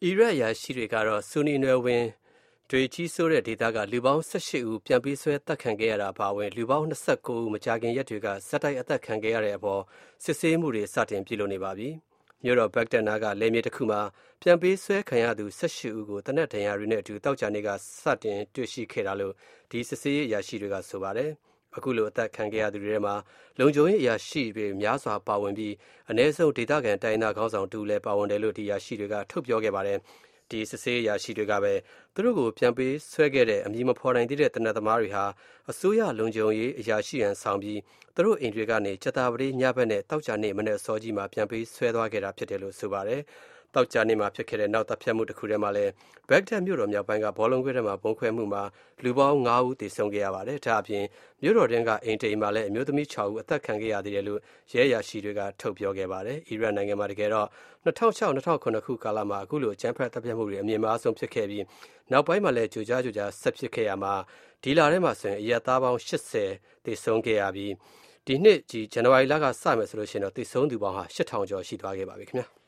အီရတ်အရာရှိတွေကတော့ဆူနီနွယ်ဝင်တွေကြီးစိုးတဲ့ဒေသကလူပေါင်း18ဦးပြန်ပေးဆွဲတပ်ခံခဲ့ရတာပါဝင်လူပေါင်း29ဦးမကြာခင်ရက်တွေကဇက်တိုက်အသက်ခံခဲ့ရတဲ့အပေါ်စစ်ဆေးမှုတွေစတင်ပြုလုပ်နေပါပြီ။မြို့တော်ဘက်ဂဒက်နာကလယ်မြေတစ်ခုမှာပြန်ပေးဆွဲခံရသူ18ဦးကိုတနက်ဒဏ်ရာတွေနဲ့အတူတောက်ကြနေကစတင်တွေ့ရှိခဲ့တာလို့ဒီစစ်ဆေးရေးအရာရှိတွေကဆိုပါတယ်။အခုလိုအသက်ခံခဲ့ရသူတွေထဲမှာလုံခြုံရေးအရာရှိတွေများစွာပါဝင်ပြီးအ ਨੇ ဆုံးဒေသခံတိုင်းသားခေါင်းဆောင်တူလည်းပါဝင်တယ်လို့ဒီအရာရှိတွေကထုတ်ပြောခဲ့ပါတယ်။ဒီစစ်ဆေးအရာရှိတွေကပဲသူတို့ကိုပြန်ပေးဆွဲခဲ့တဲ့အမည်မဖော်နိုင်သေးတဲ့တနက်သမားတွေဟာအစိုးရလုံခြုံရေးအရာရှိရန်ဆောင်ပြီးသူတို့အိမ်တွေကနေချက်တာပတိညဘက်နဲ့တောက်ကြနေမနဲ့စောကြီးမှာပြန်ပေးဆွဲသွားခဲ့တာဖြစ်တယ်လို့ဆိုပါတယ်။တောက်ကြနေမှာဖြစ်ခဲ့တဲ့နောက်တပ်ဖြတ်မှုတစ်ခုထဲမှာလည်းဘက်ဂဒက်မြို့တော်မြောက်ပိုင်းကဘောလုံးကွင်းထဲမှာဘုံခွဲမှုမှာလူပေါင်း9ဦးသေဆုံးခဲ့ရပါတယ်။ဒါအပြင်မြို့တော်တွင်းကအိမ်တိမ်မှာလည်းအမျိုးသမီး6ဦးအသက်ခံခဲ့ရသေးတယ်လို့ရဲအရာရှိတွေကထုတ်ပြောခဲ့ပါတယ်။အီရတ်နိုင်ငံမှာတကယ်တော့2006-2009ခုကာလမှာအခုလိုအကြမ်းဖက်တပ်ဖြတ်မှုတွေအမြင့်မားဆုံးဖြစ်ခဲ့ပြီးနောက်ပိုင်းမှာလည်းကြိုကြားဆက်ဖြစ်ခဲ့ရမှာဒီလထဲမှာဆိုရင်အရက်သားပေါင်း80သေဆုံးခဲ့ရပြီးဒီနှစ်ဇန်နဝါရီလကစမယ်ဆိုလို့ရှိရင်တော့သေဆုံးသူပေါင်းဟာ8000ကျော်ရှိသွားခဲ့ပါပြီခင်ဗျာ။